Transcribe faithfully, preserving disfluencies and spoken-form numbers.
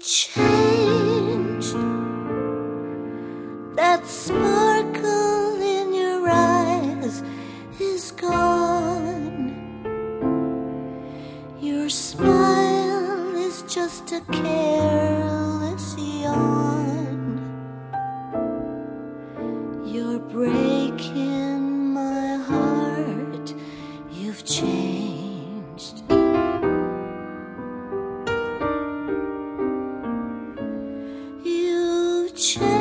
changed. That sparkle in your eyes is gone. Your smile is just a careless yawn. You're breaking my heart. You've changed. You've changed.